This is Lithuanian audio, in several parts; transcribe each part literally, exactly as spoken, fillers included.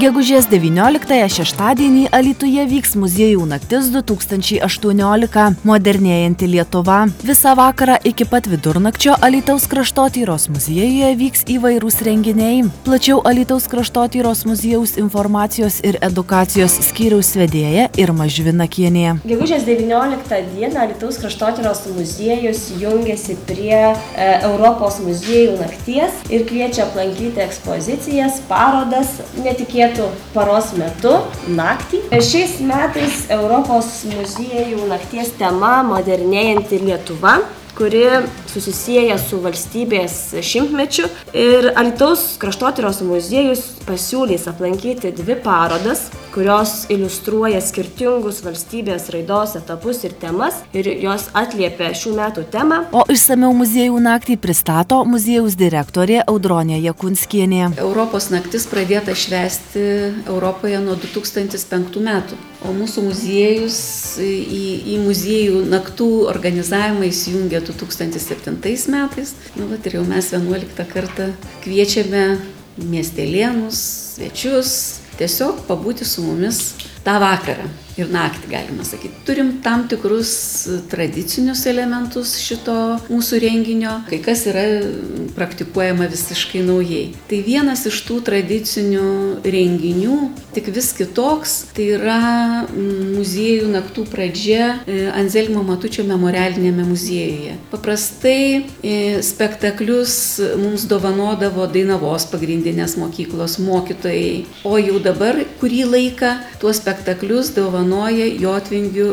Gegužės devynioliktąją šeštadienį Alytuje vyks muziejų naktis du tūkstančiai aštuoniolika. Modernėjanti Lietuva. Visą vakarą iki pat vidurnakčio Alytaus kraštotyros muziejuje vyks įvairūs renginiai. Plačiau Alytaus kraštotyros muziejaus informacijos ir edukacijos skyriaus vedėja Irma Žvinakienė. Gegužės devynioliktą dieną Alytaus kraštotyros muziejus jungiasi prie e, Europos muziejų nakties ir kviečia aplankyti ekspozicijas, parodas, netikėtų paros metu, naktį. Šiais metais Europos muziejų nakties tema modernėjanti Lietuva, kuri susisieja su valstybės šimtmečiu. Ir Alytaus kraštotyros muziejus pasiūlys aplankyti dvi parodas, kurios iliustruoja skirtingus valstybės raidos etapus ir temas, ir jos atliepia šių metų temą. O išsamiau muziejų naktį pristato muziejaus direktorė Audronė Jakunskienė. Europos naktis pradėta švęsti Europoje nuo du tūkstantis penktų metų, o mūsų muziejus į, į muziejų naktų organizavimą įsijungė du tūkstantis septintais metais. Nu, vat, ir jau mes vienuoliktą kartą kviečiame miestelėnus, svečius, tiesiog pabūti su mumis tą vakarą ir naktį, galima sakyti. Turim tam tikrus tradicinius elementus šito mūsų renginio, kai kas yra praktikuojama visiškai naujai. Tai vienas iš tų tradicinių renginių, tik vis kitoks, tai yra muziejų naktų pradžia Anzelmo Matučio memorialinėme muziejuje. Paprastai spektaklius mums dovanodavo Dainavos pagrindinės mokyklos mokytojai, o jau dabar kurį laiką tuos spektaklius dovanoja Jotvingių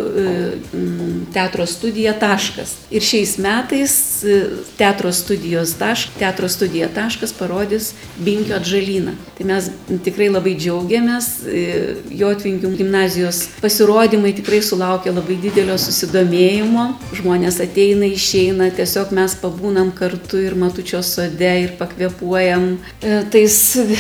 teatro studija Taškas. Ir šiais metais teatro studijos taškas, teatro studija Taškas parodys Binkio Atžalyną. Tai mes tikrai labai džiaugiamės. Jotvingių gimnazijos pasirodymai tikrai sulaukia labai didelio susidomėjimo. Žmonės ateina, išeina, tiesiog mes pabūnam kartu ir Matučio sode ir pakvėpuojam tais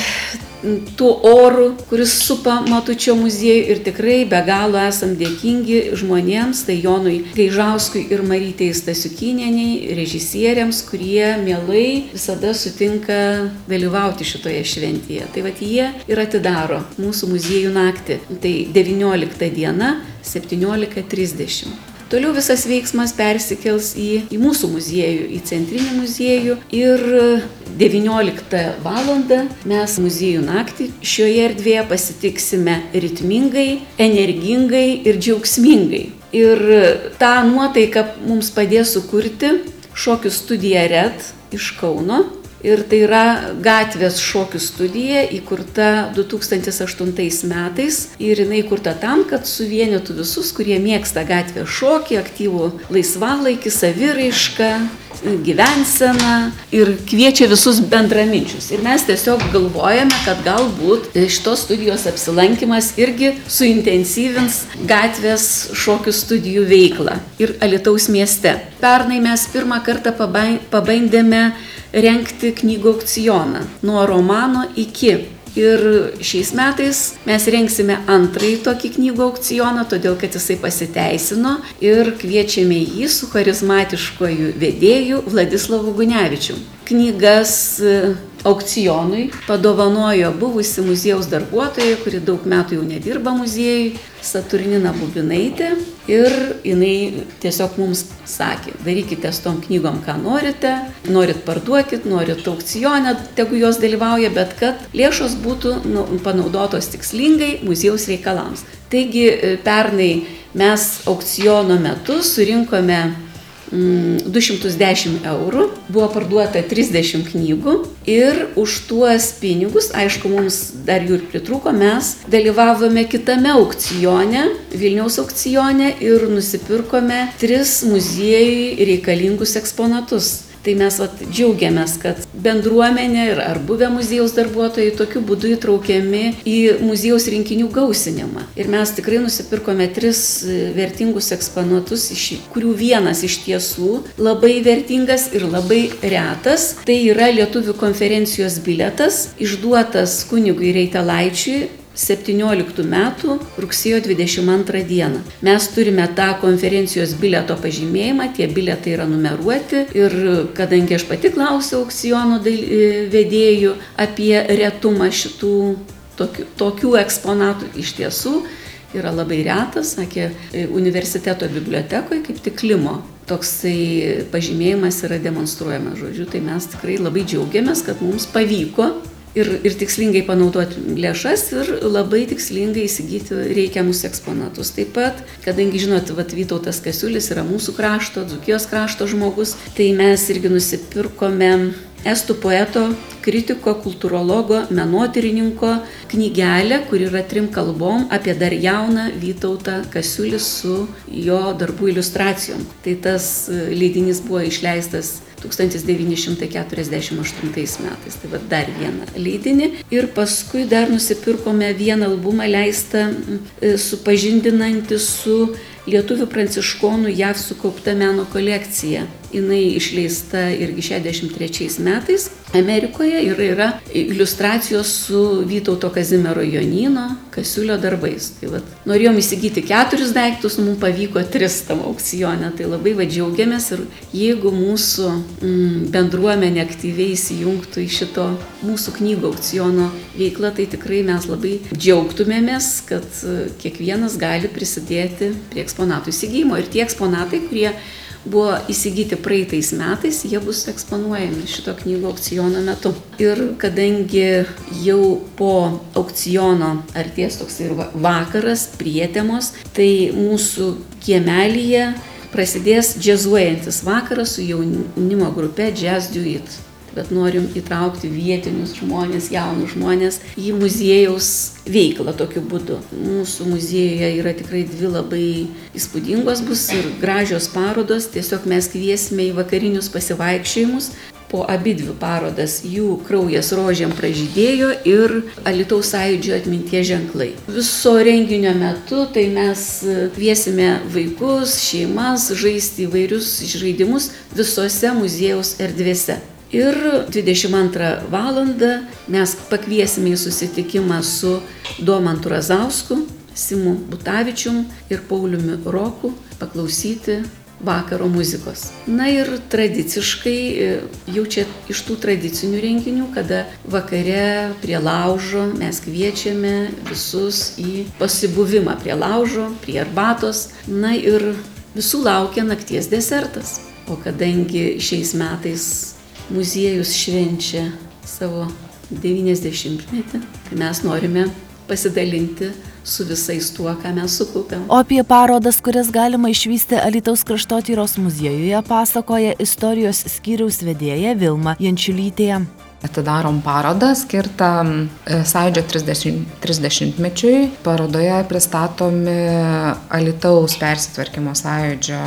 tuo oru, kuris supa Matučio muziejų, ir tikrai be galo esam dėkingi žmonėms, tai Jonui Gaižauskui ir Marytei Stasiukinieniai, režisieriams, kurie mielai visada sutinka dalyvauti šitoje šventėje. Tai vat jie ir atidaro mūsų muziejų naktį. Tai devyniolikta diena, septyniolika trisdešimt. Toliau visas veiksmas persikels į, į mūsų muziejų, į centrinį muziejų, ir devynioliktą valandą mes muziejų naktį šioje erdvėje pasitiksime ritmingai, energingai ir džiaugsmingai. Ir tą nuotaiką mums padės sukurti šokių studija Red iš Kauno. Ir tai yra gatvės šokių studija, įkurta du tūkstantis aštuntais metais, ir jinai įkurta tam, kad suvienytų visus, kurie mėgsta gatvės šokį, aktyvų laisvalaikį, saviraišką, gyvenseną, ir kviečia visus bendraminčius. Ir mes tiesiog galvojame, kad galbūt šitos studijos apsilankimas irgi suintensyvins gatvės šokių studijų veiklą ir Alytaus mieste. Pernai mes pirmą kartą pabandėme rengti knygų aukcioną nuo romano iki. Ir šiais metais mes rengsime antrąjį tokį knygų aukcioną, todėl kad jisai pasiteisino, ir kviečiame jį su charizmatiškuoju vedėju Vladislavu Gunevičium. Knygas aukcionui padovanojo buvusi muziejaus darbuotoja, kuri daug metų jau nedirba muziejui, Saturnina Bubinaitė, ir jinai tiesiog mums sakė: darykite su tom knygom, ką norite, norit parduokit, norit aukcione, tegu jos dalyvauja, bet kad lėšos būtų nu, panaudotos tikslingai muziejaus reikalams. Taigi pernai mes aukciono metu surinkome du šimtus dešimt eurų, buvo parduota trisdešimt knygų, ir už tuos pinigus, aišku, mums dar jų ir pritrūko, mes dalyvavome kitame aukcione, Vilniaus aukcione, ir nusipirkome tris muziejui reikalingus eksponatus. Tai mes vat, džiaugiamės, kad bendruomenė ir ar buvę muziejaus darbuotojai tokiu būdu įtraukiami į muziejaus rinkinių gausinimą. Ir mes tikrai nusipirkome tris vertingus eksponatus, iš kurių vienas iš tiesų labai vertingas ir labai retas. Tai yra lietuvių konferencijos bilietas, išduotas kunigui Reitelaičiui septynioliktų metų rugsėjo dvidešimt antrą dieną. Mes turime tą konferencijos bilieto pažymėjimą, tie bilietai yra numeruoti, ir kadangi aš pati klausiau aukciono vedėjų apie retumą šitų tokių, tokių eksponatų iš tiesų yra labai retas, sakė, universiteto bibliotekoje kaip tik Klimo toksai pažymėjimas yra demonstruojamas, žodžiu, tai mes tikrai labai džiaugiamės, kad mums pavyko ir, ir tikslingai panaudoti lėšas ir labai tikslingai įsigyti reikiamus eksponatus. Taip pat, kadangi, žinot, vat, Vytautas Kasiulis yra mūsų krašto, Dzūkijos krašto žmogus, tai mes irgi nusipirkome estų poeto, kritiko, kultūrologo, menotyrininko knygelę, kur yra trim kalbom apie dar jauną Vytautą Kasiulį su jo darbų iliustracijom. Tai tas leidinys buvo išleistas tūkstantis devyni šimtai keturiasdešimt aštuntais metais, tai va dar vieną leidinį. Ir paskui dar nusipirkome vieną albumą leistą supažindinantį su lietuvių pranciškonų J A V sukaupta meno kolekcija. Jinai išleista irgi šešiasdešimt trečiais metais Amerikoje ir yra iliustracijos su Vytauto Kazimiero Jonyno Kasiulio darbais. Tai vat, norėjom įsigyti keturis daiktus, mums pavyko tris tam aukcione, tai labai va džiaugiamės ir jeigu mūsų mm, bendruomenė aktyviai įsijungtų į šito mūsų knygų aukciono veiklą, tai tikrai mes labai džiaugtumėmės, kad kiekvienas gali prisidėti prie eksponatų įsigymo ir tie eksponatai, kurie buvo įsigyti praeitais metais, jie bus eksponuojami šito knygų aukciono metu. Ir kadangi jau po aukciono artės toks ir vakaras, prietemos, tai mūsų kiemelyje prasidės džiazuojantis vakaras su jaunimo grupe Jazz Duet. Bet norim įtraukti vietinius žmonės, jaunus žmonės į muziejaus veiklą tokiu būdu. Mūsų muziejuje yra tikrai dvi labai įspūdingos bus ir gražios parodos. Tiesiog mes kviesime į vakarinius pasivaikščiojimus. Po abidvi parodas jų kraujas rožėm pražydėjo ir Alytaus sąjūdžio atminties ženklai. Viso renginio metu tai mes kviesime vaikus, šeimas žaisti įvairius žaidimus visose muziejaus erdvėse. Ir dvidešimt antrą valandą mes pakviesime į susitikimą su Domantu Razausku, Simu Butavičium ir Pauliumi Roku paklausyti vakaro muzikos. Na ir tradiciškai, jau čia iš tų tradicinių renginių, kada vakare prie laužo mes kviečiame visus į pasibuvimą prie laužo, prie arbatos. Na ir visų laukia nakties desertas. O kadangi šiais metais muziejus švenčia savo devyniasdešimtmetį, tai mes norime pasidalinti su visais tuo, ką mes sukaupėm. O apie parodas, kurias galima išvysti Alytaus kraštotyros muziejuje, pasakoja istorijos skyriaus vedėja Vilma Jančiulytė. Atidarom parodą skirtą sąjūdžio trisdešimtmečiui. Parodoje pristatomi Alytaus persitvarkymo sąjūdžio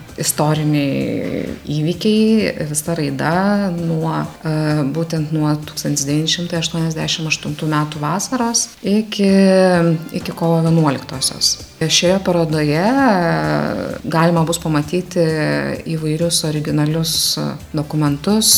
istoriniai įvykiai, visa raida nuo, būtent nuo tūkstantis devyni šimtai aštuoniasdešimt aštuntų metų vasaros iki, iki kovo vienuoliktosios. Šioje parodoje galima bus pamatyti įvairius originalius dokumentus,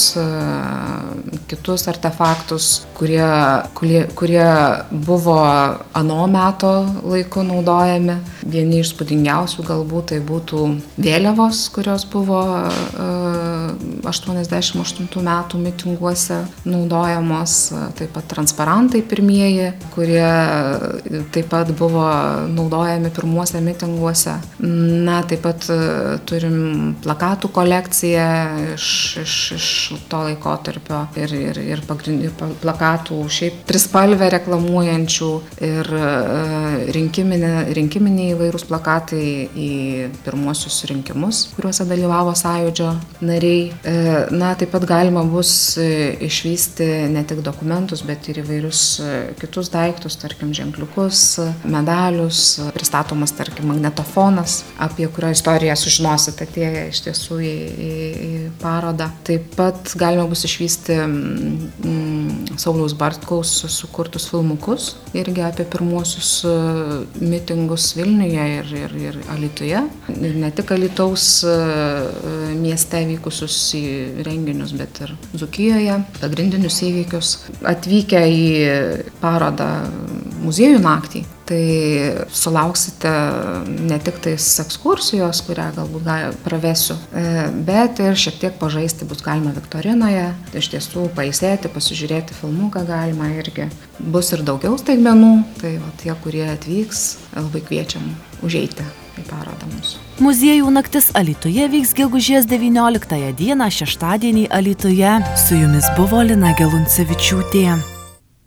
kitus artefaktus, kurie, kurie, kurie buvo ano meto laiku naudojami. Vieni iš spūdingiausių galbūt tai būtų vėliavos, kurios buvo aštuoniasdešimt aštuntų metų mitinguose naudojamos, taip pat transparantai pirmieji, kurie taip pat buvo naudojami pirmuose mitinguose. Na, taip pat turim plakatų kolekciją iš, iš, iš to laikotarpio ir, ir, ir, pagrind, ir plakatų šiaip trispalvę reklamuojančių ir rinkiminiai, rinkiminiai įvairūs plakatai į pirmuosius rinkimus, kuriuose dalyvavo sąjūdžio nariai. Na, taip pat galima bus išvysti ne tik dokumentus, bet ir įvairius kitus daiktus, tarkim ženkliukus, medalius, pristatomas, tarkim, magnetofonas, apie kurio istoriją sužinosite atėję iš tiesų į, į, į parodą. Taip pat galima bus išvysti mm, Sauliaus Bartkaus sukurtus filmukus, irgi apie pirmuosius mitingus Vilniuje ir, ir, ir Alytuje. Ir ne tik Alytaus mieste vykusius renginius, bet ir Dzūkijoje, pagrindinius įvykius. Atvykę į parodą muziejų naktį, tai sulauksite ne tik tais ekskursijos, kurią galbūt pravesiu, bet ir šiek tiek pažaisti bus galima viktorinoje, iš tiesų pailsėti, pasižiūrėti filmuką galima irgi. Bus ir daugiau staigmenų, tai va, tie, kurie atvyks, labai kviečiam užeiti į parodą mūsų. Muziejų naktis Alytuje vyks gegužės devynioliktąją dieną šeštadienį Alytuje. Su jumis buvo Lina Geluncevičiūtė.